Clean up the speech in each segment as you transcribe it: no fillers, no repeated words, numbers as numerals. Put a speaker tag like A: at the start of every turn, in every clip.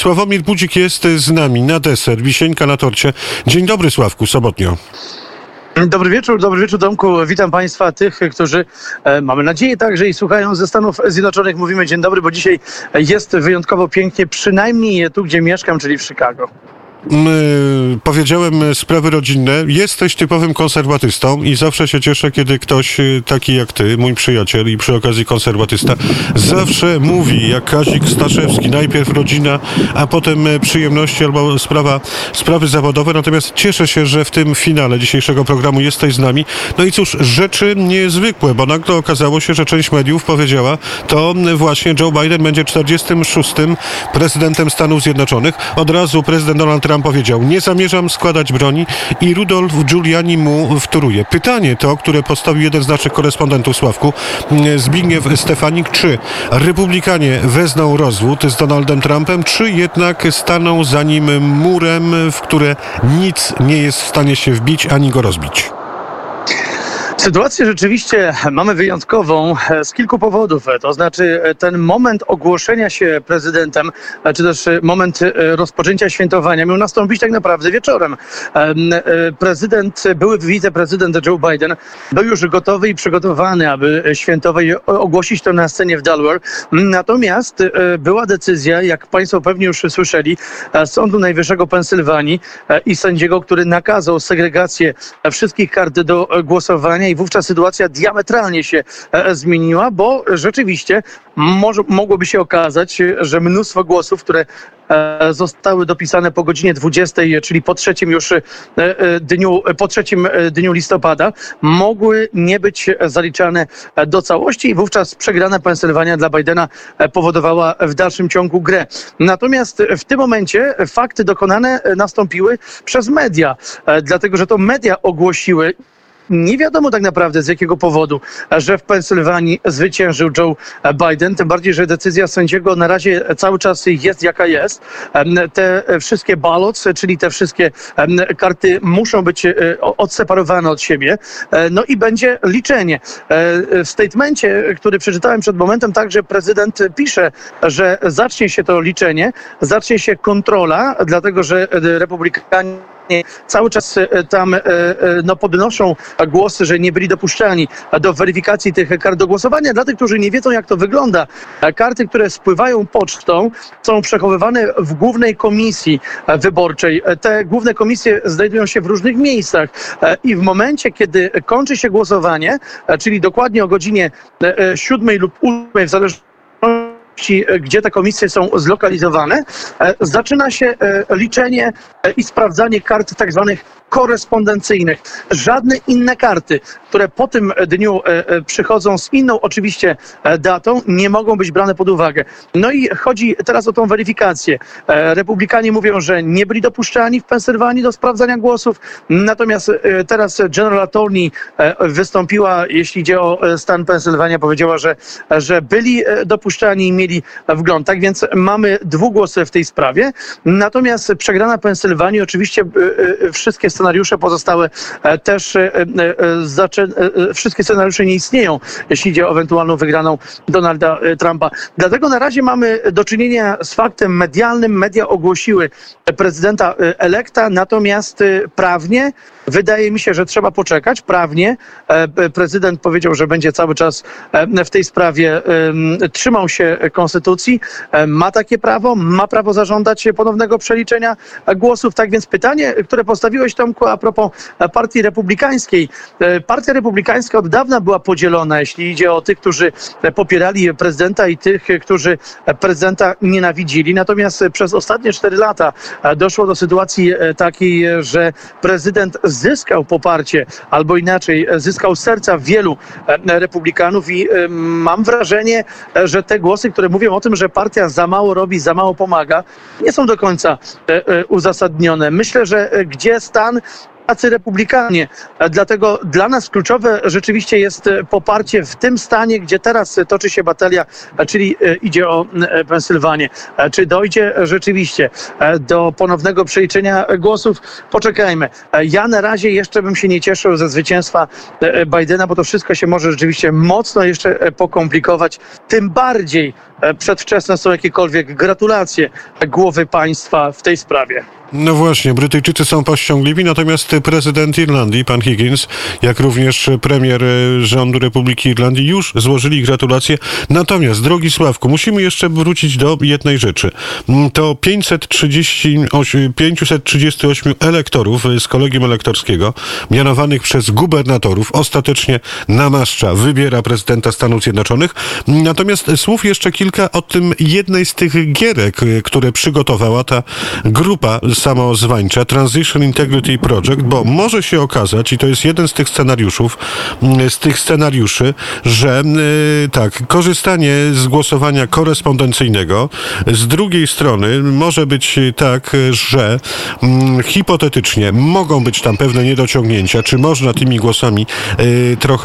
A: Sławomir Budzik jest z nami na deser, wisienka na torcie. Dzień dobry, Sławku, Sobotnio.
B: Dobry wieczór Tomku. Witam Państwa, tych, którzy mamy nadzieję także i słuchają ze Stanów Zjednoczonych. Mówimy dzień dobry, bo dzisiaj jest wyjątkowo pięknie, przynajmniej tu, gdzie mieszkam, czyli w Chicago.
A: Powiedziałem sprawy rodzinne. Jesteś typowym konserwatystą i zawsze się cieszę, kiedy ktoś taki jak ty, mój przyjaciel i przy okazji konserwatysta, zawsze mówi jak Kazik Staszewski, najpierw rodzina, a potem przyjemności albo sprawy zawodowe. Natomiast cieszę się, że w tym finale dzisiejszego programu jesteś z nami. No i cóż, rzeczy niezwykłe, bo nagle okazało się, że część mediów powiedziała, to właśnie Joe Biden będzie 46. prezydentem Stanów Zjednoczonych. Od razu prezydent Donald Trump powiedział, nie zamierzam składać broni i Rudolph Giuliani mu wtóruje. Pytanie to, które postawił jeden z naszych korespondentów, Sławku, Zbigniew Stefanik, czy republikanie wezmą rozwód z Donaldem Trumpem, czy jednak staną za nim murem, w które nic nie jest w stanie się wbić ani go rozbić?
B: Sytuację rzeczywiście mamy wyjątkową z kilku powodów. To znaczy ten moment ogłoszenia się prezydentem, czy też moment rozpoczęcia świętowania miał nastąpić tak naprawdę wieczorem. Były wiceprezydent Joe Biden był już gotowy i przygotowany, aby świętować i ogłosić to na scenie w Delaware. Natomiast była decyzja, jak Państwo pewnie już słyszeli, Sądu Najwyższego Pensylwanii i sędziego, który nakazał segregację wszystkich kart do głosowania, i wówczas sytuacja diametralnie się zmieniła, bo rzeczywiście mogłoby się okazać, że mnóstwo głosów, które zostały dopisane po godzinie 20, czyli po trzecim dniu listopada, mogły nie być zaliczane do całości i wówczas przegrana Pensylwania dla Bidena powodowała w dalszym ciągu grę. Natomiast w tym momencie fakty dokonane nastąpiły przez media, dlatego że to media ogłosiły, nie wiadomo tak naprawdę z jakiego powodu, że w Pensylwanii zwyciężył Joe Biden, tym bardziej, że decyzja sędziego na razie cały czas jest jaka jest. Te wszystkie ballots, czyli te wszystkie karty muszą być odseparowane od siebie. No i będzie liczenie. W statemencie, który przeczytałem przed momentem, także prezydent pisze, że zacznie się to liczenie, zacznie się kontrola, dlatego że republikanie cały czas tam podnoszą głosy, że nie byli dopuszczani do weryfikacji tych kart do głosowania. Dla tych, którzy nie wiedzą, jak to wygląda, karty, które spływają pocztą, są przechowywane w głównej komisji wyborczej. Te główne komisje znajdują się w różnych miejscach i w momencie, kiedy kończy się głosowanie, czyli dokładnie o godzinie 7 lub 8, w zależności gdzie te komisje są zlokalizowane, zaczyna się liczenie i sprawdzanie kart tak zwanych korespondencyjnych. Żadne inne karty, które po tym dniu przychodzą z inną oczywiście datą, nie mogą być brane pod uwagę. No i chodzi teraz o tą weryfikację. Republikanie mówią, że nie byli dopuszczani w Pensylwanii do sprawdzania głosów, natomiast teraz General Attorney wystąpiła, jeśli idzie o stan Pensylwania, powiedziała, że byli dopuszczani i mieli wgląd. Tak więc mamy dwugłosy w tej sprawie. Natomiast przegrana Pensylwanii, oczywiście wszystkie scenariusze pozostałe też, wszystkie scenariusze nie istnieją, jeśli idzie o ewentualną wygraną Donalda Trumpa. Dlatego na razie mamy do czynienia z faktem medialnym. Media ogłosiły prezydenta elekta, natomiast prawnie wydaje mi się, że trzeba poczekać. Prawnie prezydent powiedział, że będzie cały czas w tej sprawie trzymał się konstytucji. Ma takie prawo, ma prawo zażądać ponownego przeliczenia głosów. Tak więc pytanie, które postawiłeś, Tomku, a propos Partii Republikańskiej. Partia Republikańska od dawna była podzielona, jeśli idzie o tych, którzy popierali prezydenta i tych, którzy prezydenta nienawidzili. Natomiast przez ostatnie 4 lata doszło do sytuacji takiej, że prezydent zyskał poparcie, albo inaczej, zyskał serca wielu republikanów i mam wrażenie, że te głosy, które mówią o tym, że partia za mało robi, za mało pomaga, nie są do końca uzasadnione. Myślę, że gdzie stan tacy republikanie. Dlatego dla nas kluczowe rzeczywiście jest poparcie w tym stanie, gdzie teraz toczy się batalia, czyli idzie o Pensylwanię. Czy dojdzie rzeczywiście do ponownego przeliczenia głosów? Poczekajmy. Ja na razie jeszcze bym się nie cieszył ze zwycięstwa Bidena, bo to wszystko się może rzeczywiście mocno jeszcze pokomplikować. Tym bardziej przedwczesne są jakiekolwiek gratulacje głowy państwa w tej sprawie.
A: No właśnie, Brytyjczycy są powściągliwi, natomiast prezydent Irlandii, pan Higgins, jak również premier rządu Republiki Irlandii już złożyli gratulacje. Natomiast, drogi Sławku, musimy jeszcze wrócić do jednej rzeczy. To 538 elektorów z kolegium elektorskiego, mianowanych przez gubernatorów, ostatecznie namaszcza, wybiera prezydenta Stanów Zjednoczonych. Natomiast słów jeszcze kilka o tym jednej z tych gierek, które przygotowała ta grupa samozwańcza Transition Integrity Project, bo może się okazać, i to jest jeden z tych scenariuszy, że tak, korzystanie z głosowania korespondencyjnego, z drugiej strony może być tak, że hipotetycznie mogą być tam pewne niedociągnięcia, czy można tymi głosami trochę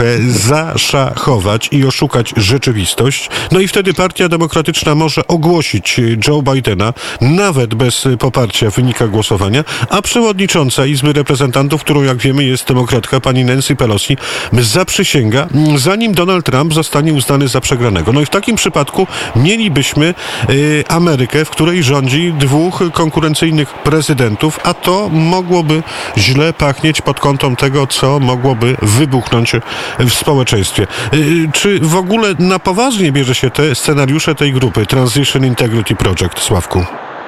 A: zaszachować i oszukać rzeczywistość. No i wtedy Partia Demokratyczna może ogłosić Joe Bidena, nawet bez poparcia wynika głosowania, a przewodnicząca Izby Reprezentantów, którą jak wiemy jest demokratka, pani Nancy Pelosi, zaprzysięga, zanim Donald Trump zostanie uznany za przegranego. No i w takim przypadku mielibyśmy Amerykę, w której rządzi dwóch konkurencyjnych prezydentów, a to mogłoby źle pachnieć pod kątem tego, co mogłoby wybuchnąć w społeczeństwie. Czy w ogóle na poważnie bierze się te scenariusze tej grupy Transition Integrity Project, Sławku?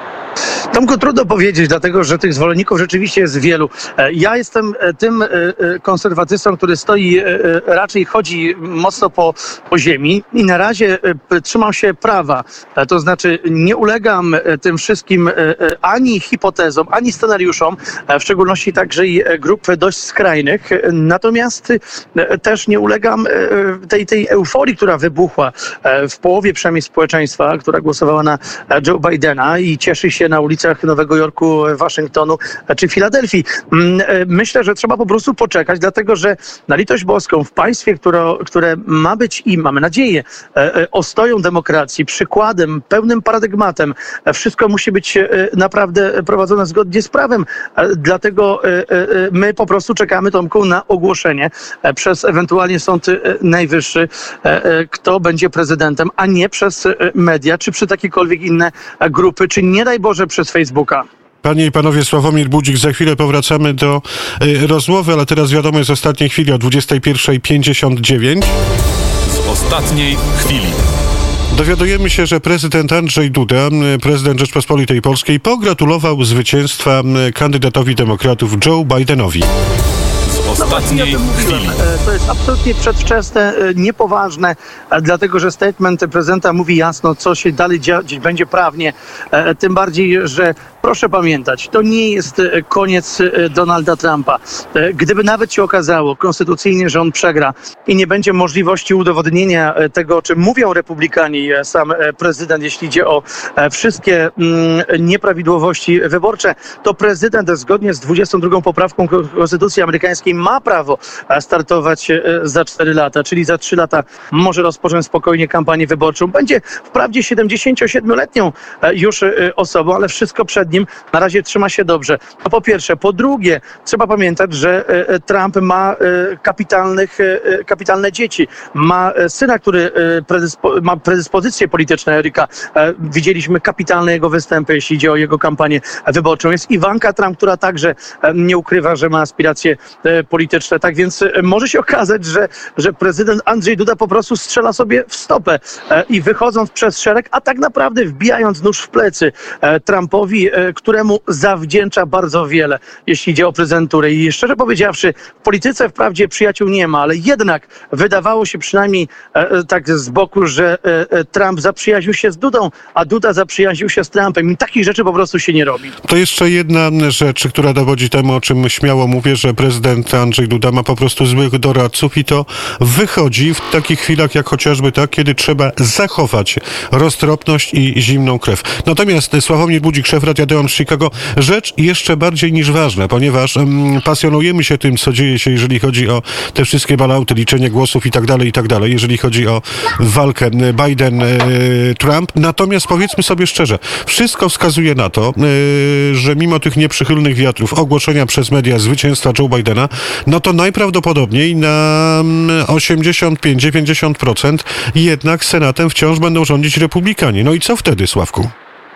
B: Tomku, trudno powiedzieć, dlatego że tych zwolenników rzeczywiście jest wielu. Ja jestem tym konserwatystą, który stoi, raczej chodzi mocno po ziemi i na razie trzymam się prawa. To znaczy nie ulegam tym wszystkim ani hipotezom, ani scenariuszom, w szczególności także i grup dość skrajnych. Natomiast też nie ulegam tej euforii, która wybuchła w połowie przynajmniej społeczeństwa, która głosowała na Joe Bidena i cieszy się na ulicach Nowego Jorku, Waszyngtonu czy Filadelfii. Myślę, że trzeba po prostu poczekać, dlatego że na litość boską w państwie, które ma być i mamy nadzieję ostoją demokracji, przykładem, pełnym paradygmatem, wszystko musi być naprawdę prowadzone zgodnie z prawem. Dlatego my po prostu czekamy, Tomku, na ogłoszenie przez ewentualnie Sąd Najwyższy, kto będzie prezydentem, a nie przez media, czy przez jakiekolwiek inne grupy, czy nie daj Boże przez Facebooka.
A: Panie i panowie, Sławomir Budzik, za chwilę powracamy do rozmowy, ale teraz wiadomo jest ostatniej chwili o 21:59.
C: Z ostatniej chwili.
A: Dowiadujemy się, że prezydent Andrzej Duda, prezydent Rzeczpospolitej Polskiej, pogratulował zwycięstwa kandydatowi demokratów Joe Bidenowi.
C: Ostatniej chwili.
B: To jest absolutnie przedwczesne, niepoważne, dlatego że statement prezydenta mówi jasno, co się dalej dziać będzie prawnie. Tym bardziej, że proszę pamiętać, to nie jest koniec Donalda Trumpa. Gdyby nawet się okazało konstytucyjnie, że on przegra i nie będzie możliwości udowodnienia tego, o czym mówią republikanie i sam prezydent, jeśli idzie o wszystkie nieprawidłowości wyborcze, to prezydent zgodnie z 22 poprawką Konstytucji amerykańskiej ma prawo startować za 4 lata, czyli za 3 lata może rozpocząć spokojnie kampanię wyborczą. Będzie wprawdzie 77-letnią już osobą, ale wszystko przed nim na razie trzyma się dobrze. To po pierwsze. Po drugie, trzeba pamiętać, że Trump ma kapitalne dzieci. Ma syna, który ma predyspozycje polityczne, Eryka. Widzieliśmy kapitalne jego występy, jeśli idzie o jego kampanię wyborczą. Jest Iwanka Trump, która także nie ukrywa, że ma aspiracje polityczne. Tak więc może się okazać, że prezydent Andrzej Duda po prostu strzela sobie w stopę i wychodząc przez szereg, a tak naprawdę wbijając nóż w plecy Trumpowi, któremu zawdzięcza bardzo wiele, jeśli idzie o prezydenturę. I szczerze powiedziawszy, w polityce wprawdzie przyjaciół nie ma, ale jednak wydawało się przynajmniej tak z boku, że Trump zaprzyjaźnił się z Dudą, a Duda zaprzyjaźnił się z Trumpem. I takich rzeczy po prostu się nie robi.
A: To jeszcze jedna rzecz, która dowodzi temu, o czym śmiało mówię, że prezydent prezydenta Andrzej Duda ma po prostu złych doradców i to wychodzi w takich chwilach jak chociażby ta, kiedy trzeba zachować roztropność i zimną krew. Natomiast Sławomir Budzik, szef Radia Deon z Chicago, rzecz jeszcze bardziej niż ważna, ponieważ pasjonujemy się tym, co dzieje się, jeżeli chodzi o te wszystkie balauty, liczenie głosów i tak dalej, jeżeli chodzi o walkę Biden-Trump. Natomiast powiedzmy sobie szczerze, wszystko wskazuje na to, że mimo tych nieprzychylnych wiatrów, ogłoszenia przez media zwycięstwa Joe Bidena, no to najprawdopodobniej na 85-90% jednak Senatem wciąż będą rządzić republikanie. No i co wtedy, Sławku?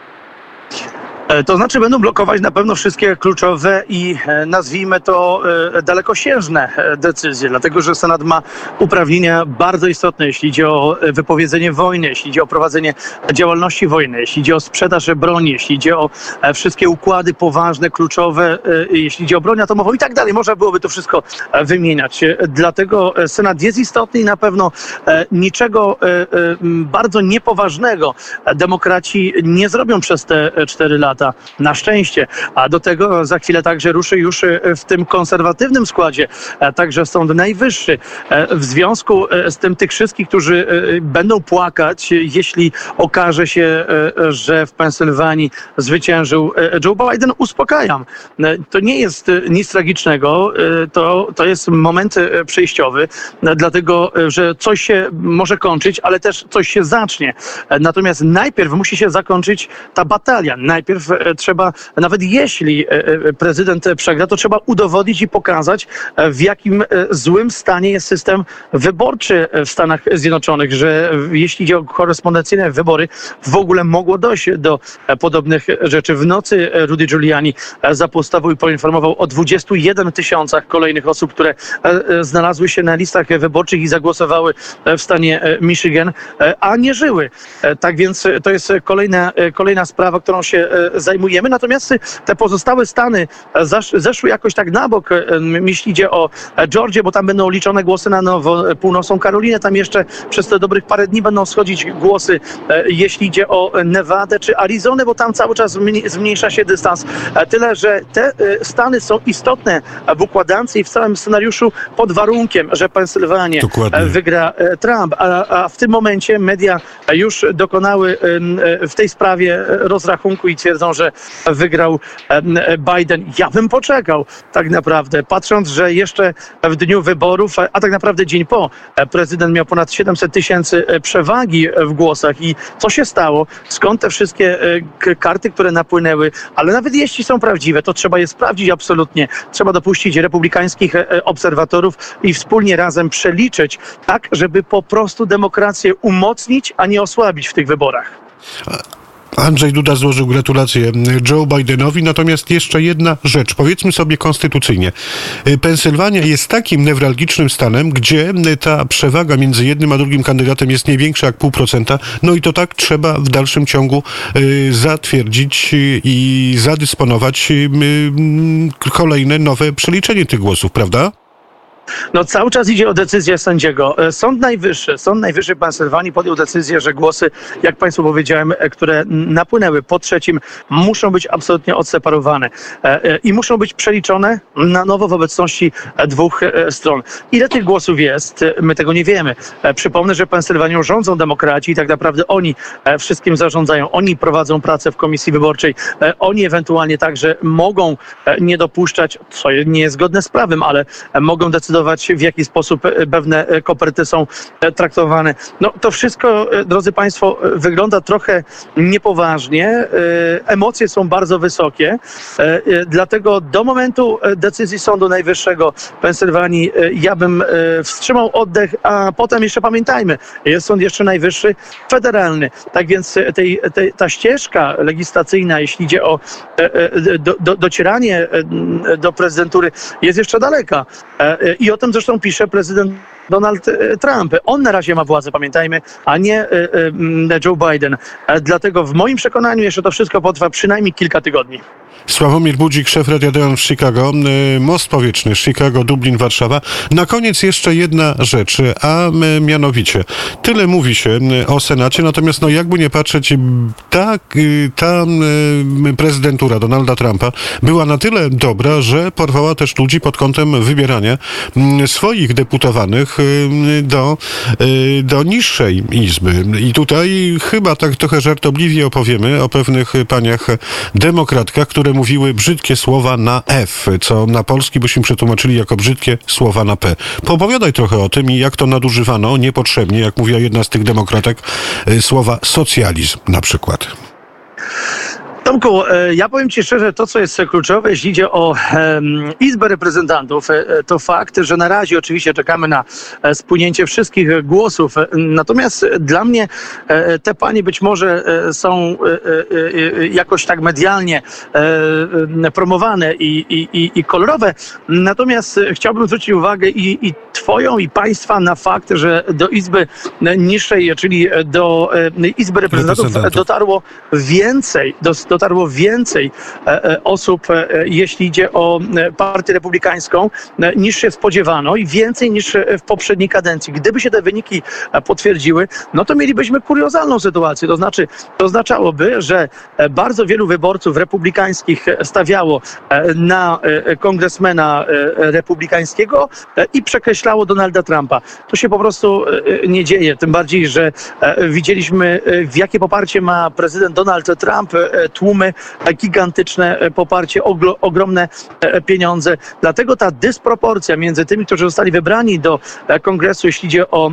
B: To znaczy będą blokować na pewno wszystkie kluczowe i nazwijmy to dalekosiężne decyzje, dlatego że Senat ma uprawnienia bardzo istotne, jeśli idzie o wypowiedzenie wojny, jeśli idzie o prowadzenie działalności wojennej, jeśli idzie o sprzedaż broni, jeśli idzie o wszystkie układy poważne, kluczowe, jeśli idzie o broń atomową i tak dalej. Można byłoby to wszystko wymieniać. Dlatego Senat jest istotny i na pewno niczego bardzo niepoważnego demokraci nie zrobią przez te 4 lata. Na szczęście. A do tego za chwilę także ruszy już w tym konserwatywnym składzie, także Sąd Najwyższy. W związku z tym tych wszystkich, którzy będą płakać, jeśli okaże się, że w Pensylwanii zwyciężył Joe Biden, uspokajam. To nie jest nic tragicznego, to jest moment przejściowy, dlatego, że coś się może kończyć, ale też coś się zacznie. Natomiast najpierw musi się zakończyć ta batalia. Najpierw trzeba, nawet jeśli prezydent przegra, to trzeba udowodnić i pokazać, w jakim złym stanie jest system wyborczy w Stanach Zjednoczonych, że jeśli idzie o korespondencyjne wybory, w ogóle mogło dojść do podobnych rzeczy. W nocy Rudy Giuliani zapostował i poinformował o 21 000 kolejnych osób, które znalazły się na listach wyborczych i zagłosowały w stanie Michigan, a nie żyły. Tak więc to jest kolejna sprawa, którą się zajmujemy. Natomiast te pozostałe stany zeszły jakoś tak na bok, jeśli idzie o Georgię, bo tam będą liczone głosy na nowo, północną Karolinę, tam jeszcze przez te dobrych parę dni będą schodzić głosy, jeśli idzie o Nevadę czy Arizonę, bo tam cały czas zmniejsza się dystans. Tyle, że te stany są istotne w układance i w całym scenariuszu pod warunkiem, że Pensylwanię wygra Trump, a w tym momencie media już dokonały w tej sprawie rozrachunku i twierdzą, że wygrał Biden. Ja bym poczekał tak naprawdę, patrząc, że jeszcze w dniu wyborów, a tak naprawdę dzień po, prezydent miał ponad 700 000 przewagi w głosach i co się stało? Skąd te wszystkie karty, które napłynęły? Ale nawet jeśli są prawdziwe, to trzeba je sprawdzić absolutnie. Trzeba dopuścić republikańskich obserwatorów i wspólnie razem przeliczyć tak, żeby po prostu demokrację umocnić, a nie osłabić w tych wyborach.
A: Andrzej Duda złożył gratulacje Joe Bidenowi, natomiast jeszcze jedna rzecz, powiedzmy sobie konstytucyjnie. Pensylwania jest takim newralgicznym stanem, gdzie ta przewaga między jednym a drugim kandydatem jest nie większa jak 0,5%. No i to tak trzeba w dalszym ciągu zatwierdzić i zadysponować kolejne nowe przeliczenie tych głosów, prawda?
B: No cały czas idzie o decyzję sędziego. Sąd Najwyższy Pensylwanii podjął decyzję, że głosy, jak Państwu powiedziałem, które napłynęły po trzecim, muszą być absolutnie odseparowane i muszą być przeliczone na nowo w obecności dwóch stron. Ile tych głosów jest? My tego nie wiemy. Przypomnę, że Pensylwanią rządzą demokraci i tak naprawdę oni wszystkim zarządzają. Oni prowadzą pracę w komisji wyborczej. Oni ewentualnie także mogą nie dopuszczać, co nie jest zgodne z prawem, ale mogą decydować, w jaki sposób pewne koperty są traktowane. No to wszystko, drodzy Państwo, wygląda trochę niepoważnie. Emocje są bardzo wysokie. Dlatego do momentu decyzji Sądu Najwyższego Pensylwanii ja bym wstrzymał oddech, a potem jeszcze pamiętajmy, jest Sąd jeszcze Najwyższy federalny. Tak więc ta ścieżka legislacyjna, jeśli idzie o docieranie do prezydentury, jest jeszcze daleka. I o tym zresztą pisze prezydent Donald Trump. On na razie ma władzę, pamiętajmy, a nie Joe Biden. Dlatego w moim przekonaniu jeszcze to wszystko potrwa przynajmniej kilka tygodni.
A: Sławomir Budzik, szef Radia Deon w Chicago, most powietrzny Chicago, Dublin, Warszawa. Na koniec jeszcze jedna rzecz, a mianowicie tyle mówi się o Senacie, natomiast no jakby nie patrzeć, ta prezydentura Donalda Trumpa była na tyle dobra, że porwała też ludzi pod kątem wybierania swoich deputowanych do niższej izby. I tutaj chyba tak trochę żartobliwie opowiemy o pewnych paniach demokratkach, które mówiły brzydkie słowa na F, co na polski byśmy przetłumaczyli jako brzydkie słowa na P. Poopowiadaj trochę o tym i jak to nadużywano niepotrzebnie, jak mówiła jedna z tych demokratek, słowa socjalizm na przykład.
B: Tomku, ja powiem Ci szczerze, to co jest kluczowe, jeśli idzie o Izbę Reprezentantów, to fakt, że na razie oczywiście czekamy na spłynięcie wszystkich głosów, natomiast dla mnie te panie być może są jakoś tak medialnie promowane i kolorowe, natomiast chciałbym zwrócić uwagę i Twoją, i Państwa na fakt, że do Izby niższej, czyli do Izby Reprezentantów dotarło więcej osób, jeśli idzie o Partię Republikańską, niż się spodziewano i więcej niż w poprzedniej kadencji. Gdyby się te wyniki potwierdziły, no to mielibyśmy kuriozalną sytuację. To znaczy, to oznaczałoby, że bardzo wielu wyborców republikańskich stawiało na kongresmena republikańskiego i przekreślało Donalda Trumpa. To się po prostu nie dzieje. Tym bardziej, że widzieliśmy, w jakie poparcie ma prezydent Donald Trump, tłumy, gigantyczne poparcie, ogromne pieniądze. Dlatego ta dysproporcja między tymi, którzy zostali wybrani do kongresu, jeśli idzie o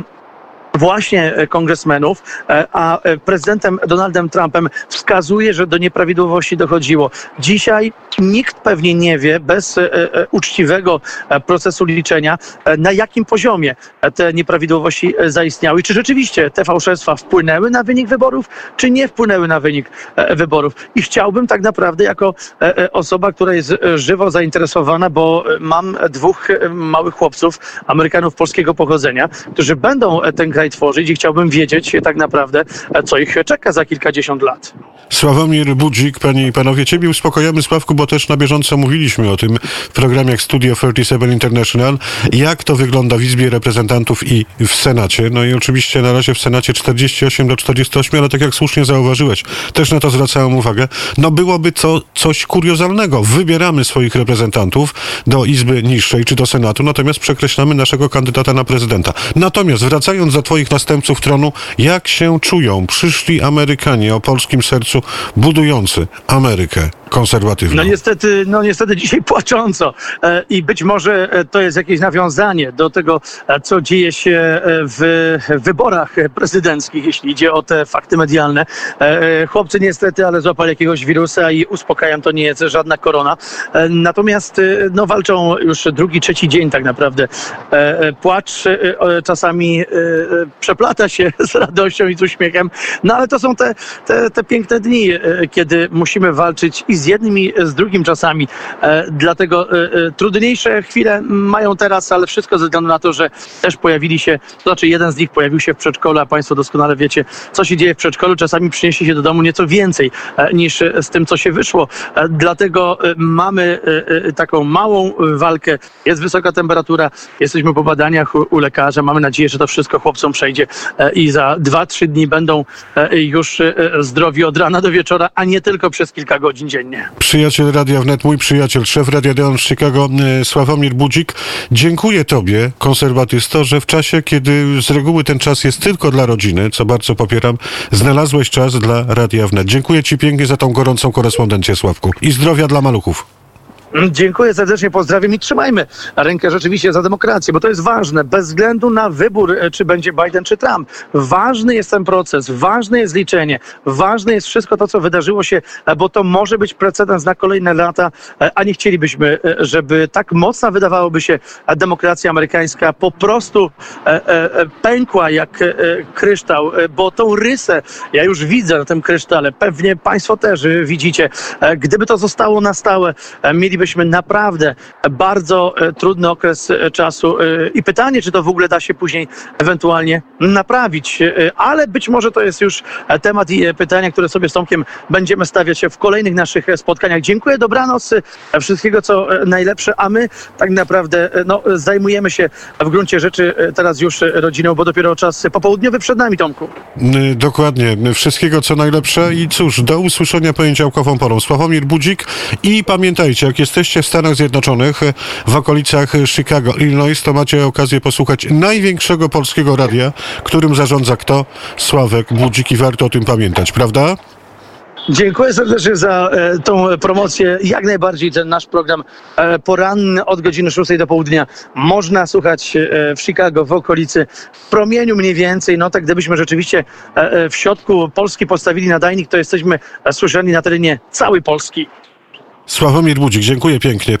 B: właśnie kongresmenów, a prezydentem Donaldem Trumpem wskazuje, że do nieprawidłowości dochodziło. Dzisiaj nikt pewnie nie wie, bez uczciwego procesu liczenia, na jakim poziomie te nieprawidłowości zaistniały. I czy rzeczywiście te fałszerstwa wpłynęły na wynik wyborów, czy nie wpłynęły na wynik wyborów. I chciałbym tak naprawdę jako osoba, która jest żywo zainteresowana, bo mam dwóch małych chłopców, Amerykanów polskiego pochodzenia, którzy będą ten kraj tworzyć i chciałbym wiedzieć tak naprawdę, co ich czeka za kilkadziesiąt lat.
A: Sławomir Budzik, panie i panowie, ciebie uspokojamy, Sławku, bo też na bieżąco mówiliśmy o tym w programie Studio 37 International, jak to wygląda w Izbie Reprezentantów i w Senacie. No i oczywiście na razie w Senacie 48-48, ale tak jak słusznie zauważyłeś, też na to zwracałem uwagę, no byłoby to coś kuriozalnego. Wybieramy swoich reprezentantów do Izby niższej, czy do Senatu, natomiast przekreślamy naszego kandydata na prezydenta. Natomiast wracając do twoich następców tronu, jak się czują przyszli Amerykanie o polskim sercu, budujący Amerykę konserwatywną?
B: No niestety dzisiaj płacząco i być może to jest jakieś nawiązanie do tego, co dzieje się w wyborach prezydenckich, jeśli idzie o te fakty medialne. Chłopcy niestety, ale złapali jakiegoś wirusa i uspokajam, to nie jest żadna korona. Natomiast no, walczą już drugi, trzeci dzień tak naprawdę. Płacz czasami przeplata się z radością i z uśmiechem, no ale to są te piękne dni, kiedy musimy walczyć i z jednym i z drugim czasami. Dlatego trudniejsze chwile mają teraz, ale wszystko ze względu na to, że też pojawili się, to znaczy jeden z nich pojawił się w przedszkolu, a Państwo doskonale wiecie, co się dzieje w przedszkolu. Czasami przyniesie się do domu nieco więcej niż z tym, co się wyszło. Dlatego mamy taką małą walkę. Jest wysoka temperatura, jesteśmy po badaniach u lekarza. Mamy nadzieję, że to wszystko chłopcom przejdzie i za 2-3 dni będą już zdrowi od rana do wieczora, a nie tylko przez kilka godzin dziennie.
A: Przyjaciel Radia Wnet, mój przyjaciel, szef Radia Deon w Chicago, Sławomir Budzik. Dziękuję tobie, konserwatysto, że w czasie, kiedy z reguły ten czas jest tylko dla rodziny, co bardzo popieram, znalazłeś czas dla Radia Wnet. Dziękuję ci pięknie za tą gorącą korespondencję, Sławku. I zdrowia dla maluchów.
B: Dziękuję serdecznie, pozdrawiam i trzymajmy rękę rzeczywiście za demokrację, bo to jest ważne, bez względu na wybór, czy będzie Biden, czy Trump. Ważny jest ten proces, ważne jest liczenie, ważne jest wszystko to, co wydarzyło się, bo to może być precedens na kolejne lata, a nie chcielibyśmy, żeby tak mocna wydawałoby się demokracja amerykańska po prostu pękła jak kryształ, bo tą rysę ja już widzę na tym krysztale, pewnie Państwo też widzicie. Gdyby to zostało na stałe, mieliby mielibyśmy naprawdę bardzo trudny okres czasu i pytanie, czy to w ogóle da się później ewentualnie naprawić. Ale być może to jest już temat i pytania, które sobie z Tomkiem będziemy stawiać w kolejnych naszych spotkaniach. Dziękuję, dobranoc, wszystkiego co najlepsze, a my tak naprawdę zajmujemy się w gruncie rzeczy teraz już rodziną, bo dopiero czas popołudniowy przed nami, Tomku.
A: Dokładnie. Wszystkiego co najlepsze i cóż, do usłyszenia poniedziałkową porą. Sławomir Budzik i pamiętajcie, jak jesteście w Stanach Zjednoczonych, w okolicach Chicago, Illinois, to macie okazję posłuchać największego polskiego radia, którym zarządza kto? Sławek Budzik i warto o tym pamiętać, prawda?
B: Dziękuję serdecznie za tą promocję. Jak najbardziej ten nasz program poranny od godziny 6 do południa można słuchać w Chicago, w okolicy, w promieniu mniej więcej. No tak gdybyśmy rzeczywiście w środku Polski postawili nadajnik, to jesteśmy słyszani na terenie całej Polski.
A: Sławomir Budzik, dziękuję pięknie.